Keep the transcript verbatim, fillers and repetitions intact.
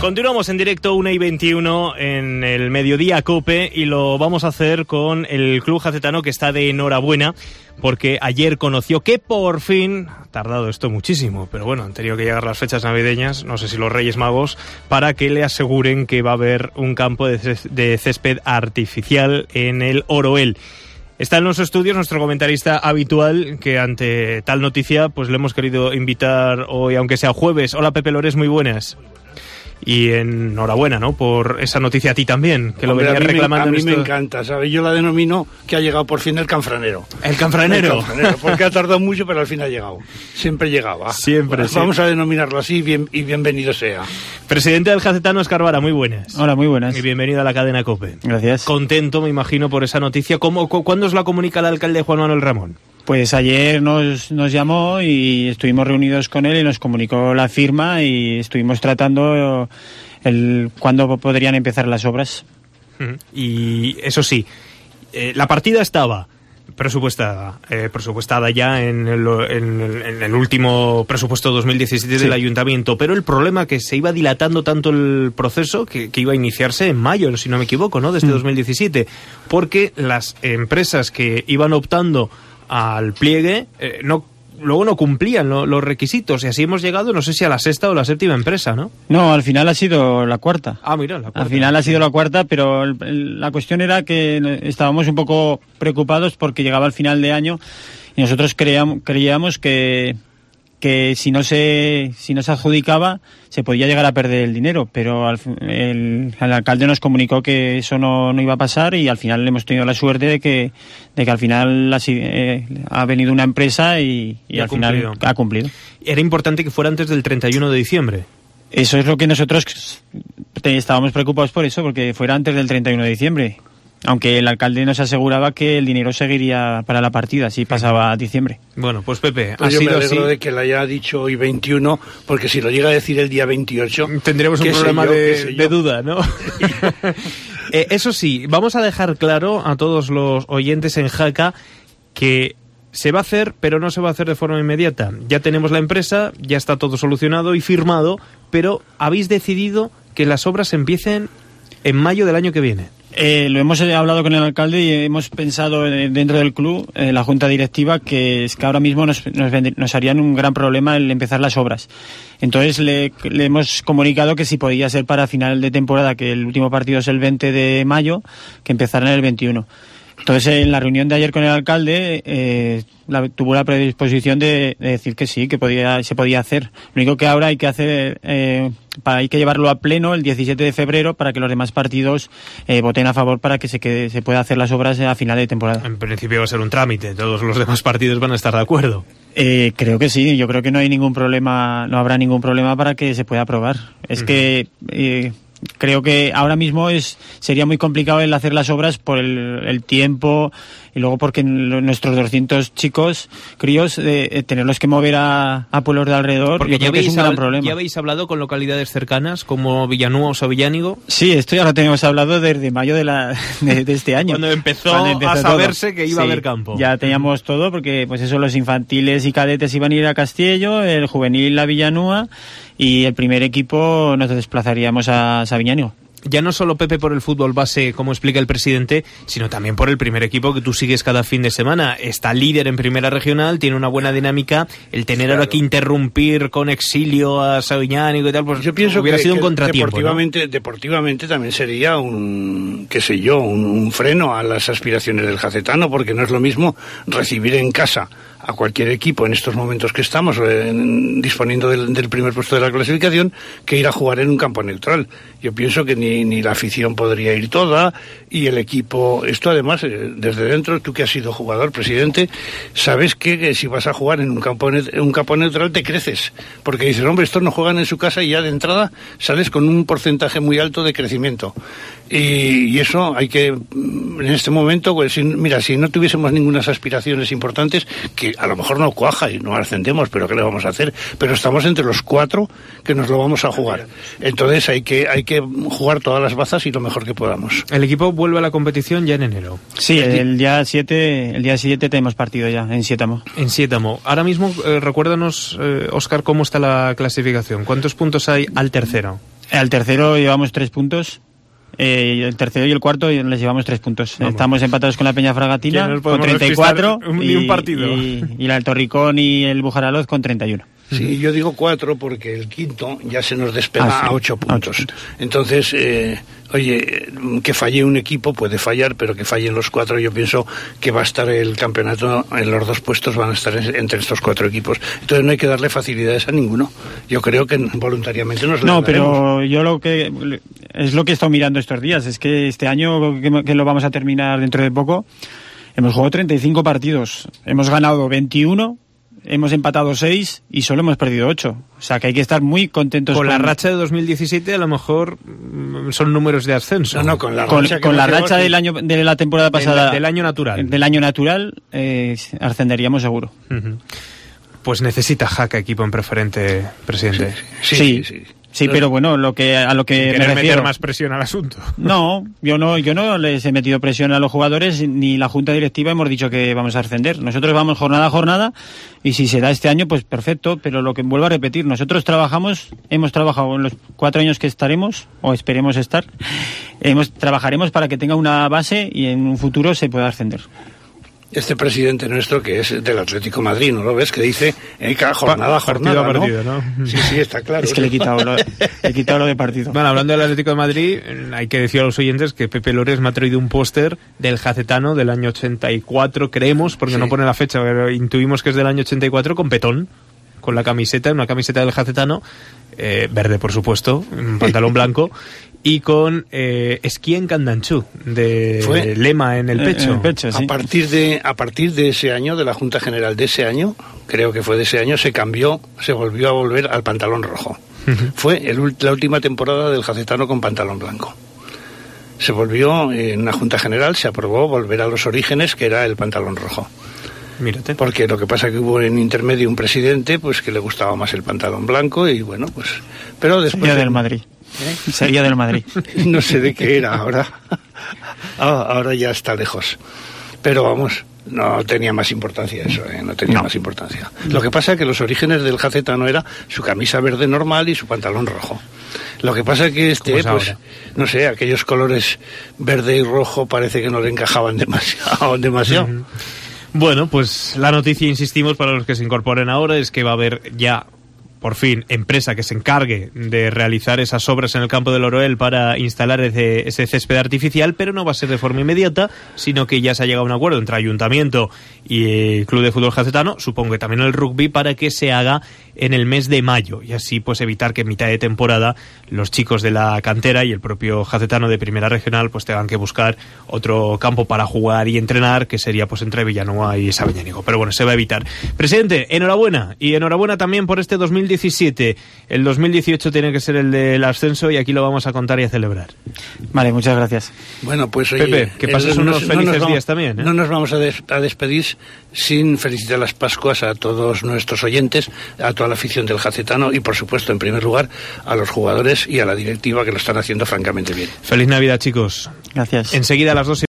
Continuamos en directo, una y veintiuno en el Mediodía COPE, y lo vamos a hacer con el club jacetano, que está de enhorabuena porque ayer conoció que por fin, ha tardado esto muchísimo, pero bueno, han tenido que llegar las fechas navideñas, no sé si los Reyes Magos, para que le aseguren que va a haber un campo de césped artificial en el Oroel. Está en los estudios nuestro comentarista habitual, que ante tal noticia pues le hemos querido invitar hoy, aunque sea jueves. Hola Pepe Lores, muy buenas. Y enhorabuena, ¿no?, por esa noticia a ti también, que Hombre, lo venías reclamando. Me, a mí esto... me encanta, ¿sabes? Yo la denomino que ha llegado por fin el canfranero. ¿El canfranero? El canfranero, porque ha tardado mucho, pero al fin ha llegado. Siempre llegaba. Siempre, sí. Vamos a denominarlo así bien, y bienvenido sea. Presidente del Jacetano, Óscar Vara, muy buenas. Hola, muy buenas. Y bienvenido a la cadena COPE. Gracias. Contento, me imagino, por esa noticia. ¿Cómo, cu- ¿Cuándo os la comunica el alcalde Juan Manuel Ramón? Pues ayer nos, nos llamó y estuvimos reunidos con él y nos comunicó la firma y estuvimos tratando el cuándo podrían empezar las obras. Y eso sí, eh, la partida estaba presupuestada, eh, presupuestada ya en el, en, el, en el último presupuesto dos mil diecisiete sí. del ayuntamiento, pero el problema que se iba dilatando tanto el proceso que, que iba a iniciarse en mayo, si no me equivoco, ¿no?, de este mm. dos mil diecisiete, porque las empresas que iban optando al pliegue eh, no luego no cumplían lo, los requisitos, y así hemos llegado, no sé si a la sexta o la séptima empresa, ¿no? No, al final ha sido la cuarta. Ah, mira, la cuarta. Al final ha sido la cuarta, pero el, el, la cuestión era que estábamos un poco preocupados porque llegaba el final de año y nosotros creíamos, creíamos que que si no se si no se adjudicaba se podía llegar a perder el dinero, pero al, el, el alcalde nos comunicó que eso no, no iba a pasar, y al final hemos tenido la suerte de que de que al final ha, eh, ha venido una empresa y, y, y al final ha cumplido. Era importante que fuera antes del treinta y uno de diciembre. Eso es lo que nosotros estábamos preocupados por eso, porque fuera antes del treinta y uno de diciembre. Aunque el alcalde nos aseguraba que el dinero seguiría para la partida si pasaba a diciembre. Bueno, pues Pepe, pues ha yo sido me alegro así. de que la haya dicho hoy veintiuno, porque si lo llega a decir el día veintiocho... Tendremos un problema yo, de, de duda, ¿no? eh, eso sí, vamos a dejar claro a todos los oyentes en Jaca que se va a hacer, pero no se va a hacer de forma inmediata. Ya tenemos la empresa, ya está todo solucionado y firmado, pero habéis decidido que las obras empiecen en mayo del año que viene. Eh, lo hemos hablado con el alcalde y hemos pensado dentro del club, eh, la junta directiva, que es que ahora mismo nos, nos, nos harían un gran problema el empezar las obras. Entonces le, le hemos comunicado que si podía ser para final de temporada, que el último partido es el veinte de mayo, que empezaran el veintiuno. Entonces, en la reunión de ayer con el alcalde, eh, la, tuvo la predisposición de, de decir que sí, que podía, se podía hacer. Lo único que ahora hay que hacer, eh, para, hay que llevarlo a pleno el diecisiete de febrero para que los demás partidos eh, voten a favor para que se, quede, se pueda hacer las obras a final de temporada. En principio va a ser un trámite, todos los demás partidos van a estar de acuerdo. Eh, creo que sí, yo creo que no hay ningún problema, no habrá ningún problema para que se pueda aprobar. Es uh-huh. que... Eh, creo que ahora mismo es sería muy complicado el hacer las obras por el, el tiempo, y luego porque nuestros doscientos chicos, críos, eh, tenerlos que mover a, a pueblos de alrededor, porque yo creo ya que es un habl- gran problema. ¿Ya habéis hablado con localidades cercanas como Villanueva o Sabillánigo? Sí, esto ya lo teníamos hablado desde mayo de, la, de, de este año. Cuando empezó, Cuando empezó a saberse todo. que iba sí, a haber campo. Ya teníamos todo, porque pues eso, los infantiles y cadetes iban a ir a Castiello, el juvenil a Villanueva, y el primer equipo nos desplazaríamos a Sabiñánigo. Ya no solo, Pepe, por el fútbol base, como explica el presidente, sino también por el primer equipo que tú sigues cada fin de semana. Está líder en primera regional, tiene una buena dinámica. El tener claro. ahora que interrumpir con exilio a Sabiñánigo y tal, pues yo pienso hubiera que, sido que un contratiempo. Deportivamente, ¿no? deportivamente también sería un, qué sé yo, un, un freno a las aspiraciones del jacetano, porque no es lo mismo recibir en casa a cualquier equipo en estos momentos que estamos eh, disponiendo del, del primer puesto de la clasificación, que ir a jugar en un campo neutral. Yo pienso que ni, ni la afición podría ir toda, y el equipo, esto además, eh, desde dentro, tú que has sido jugador, presidente, sabes que, que si vas a jugar en un campo, en un campo neutral te creces, porque dices, hombre, estos no juegan en su casa, y ya de entrada sales con un porcentaje muy alto de crecimiento. Y, y eso hay que, en este momento, pues, si, mira, si no tuviésemos ninguna aspiraciones importantes, que a lo mejor no cuaja y no ascendemos, pero ¿qué le vamos a hacer? Pero estamos entre los cuatro que nos lo vamos a jugar. Entonces hay que hay que jugar todas las bazas y lo mejor que podamos. El equipo vuelve a la competición ya en enero. Sí, el día siete, el día siete tenemos partido ya en Siétamo. En Siétamo. Ahora mismo, eh, recuérdanos, eh, Óscar, cómo está la clasificación. ¿Cuántos puntos hay al tercero? Al tercero llevamos tres puntos. Eh, el tercero y el cuarto les llevamos tres puntos. Vamos. Estamos empatados con la Peña Fragatina con treinta y cuatro un, y, un partido. Y, y el Torricón y el Bujaraloz con treinta y uno. Sí, yo digo cuatro porque el quinto ya se nos despega ah, sí, a ocho puntos. ocho puntos. Entonces, eh, oye, que falle un equipo puede fallar, pero que fallen los cuatro, yo pienso que va a estar el campeonato, en los dos puestos van a estar entre estos cuatro equipos. Entonces no hay que darle facilidades a ninguno. Yo creo que voluntariamente nos No, pero yo lo que es lo que he estado mirando estos días, es que este año, que, que lo vamos a terminar dentro de poco, hemos jugado treinta y cinco partidos, hemos ganado veintiuno, hemos empatado seis y solo hemos perdido ocho. O sea que hay que estar muy contentos. Con, con la racha de dos mil diecisiete a lo mejor son números de ascenso. No, no, con la con, racha, con la racha del año de la temporada pasada. Del, del año natural. Del año natural eh, ascenderíamos seguro. Uh-huh. Pues necesita Jaca equipo en preferente, presidente. Sí, sí, sí. sí. Sí, pero bueno, lo que a lo que me refiero, meter más presión al asunto. No, yo no, yo no les he metido presión a los jugadores, ni la junta directiva hemos dicho que vamos a ascender. Nosotros vamos jornada a jornada y si se da este año, pues perfecto. Pero lo que vuelvo a repetir, nosotros trabajamos, hemos trabajado en los cuatro años que estaremos o esperemos estar, hemos trabajaremos para que tenga una base y en un futuro se pueda ascender. Este presidente nuestro, que es del Atlético de Madrid, ¿no lo ves? Que dice, eh, cada jornada a jornada, partido, partido, ¿no? ¿no? Sí, sí, está claro. Es que le he quitado lo, he quitado lo de partido. Bueno, hablando del Atlético de Madrid, hay que decir a los oyentes que Pepe Lores me ha traído un póster del Jacetano del año ochenta y cuatro, creemos, porque sí. No pone la fecha, pero intuimos que es del año ochenta y cuatro, con petón, con la camiseta, una camiseta del Jacetano, eh, verde por supuesto, un pantalón blanco, y con eh, esquí en Candanchú, de Fue, lema en el pecho. En el pecho sí. A partir de a partir de ese año, de la Junta General de ese año, creo que fue de ese año, se cambió, se volvió a volver al pantalón rojo. Uh-huh. Fue el, la última temporada del Jacetano con pantalón blanco. Se volvió, en una Junta General, se aprobó volver a los orígenes, que era el pantalón rojo. Mírate. Porque lo que pasa es que hubo en intermedio un presidente pues que le gustaba más el pantalón blanco y bueno, pues... pero después... Sería del Madrid. ¿Eh? Sería del Madrid. No sé de qué era ahora. Ahora ya está lejos. Pero vamos, no tenía más importancia eso, ¿eh? No tenía no. más importancia. Lo que pasa es que los orígenes del Jacetano era su camisa verde normal y su pantalón rojo. Lo que pasa es que este, es pues, no sé, aquellos colores verde y rojo parece que no le encajaban demasiado, demasiado. Uh-huh. Bueno, pues la noticia, insistimos, para los que se incorporen ahora, es que va a haber ya, por fin, empresa que se encargue de realizar esas obras en el campo del Oroel para instalar ese, ese césped artificial, pero no va a ser de forma inmediata, sino que ya se ha llegado a un acuerdo entre Ayuntamiento y el Club de Fútbol Jacetano, supongo que también el rugby, para que se haga en el mes de mayo y así pues evitar que en mitad de temporada los chicos de la cantera y el propio Jacetano de Primera Regional pues tengan que buscar otro campo para jugar y entrenar, que sería pues entre Villanueva y Sabiñánigo. Pero bueno, se va a evitar. Presidente, enhorabuena, y enhorabuena también por este dos mil diecisiete. El dos mil dieciocho tiene que ser el del ascenso y aquí lo vamos a contar y a celebrar. Vale, muchas gracias. Bueno, pues oye, Pepe, que pases unos no, felices no vamos, días también, ¿eh? No nos vamos a, des, a despedir sin felicitar las Pascuas a todos nuestros oyentes, a toda la afición del Jacetano y por supuesto en primer lugar a los jugadores y a la directiva, que lo están haciendo francamente bien. Feliz Navidad, chicos. Gracias. Enseguida a las dos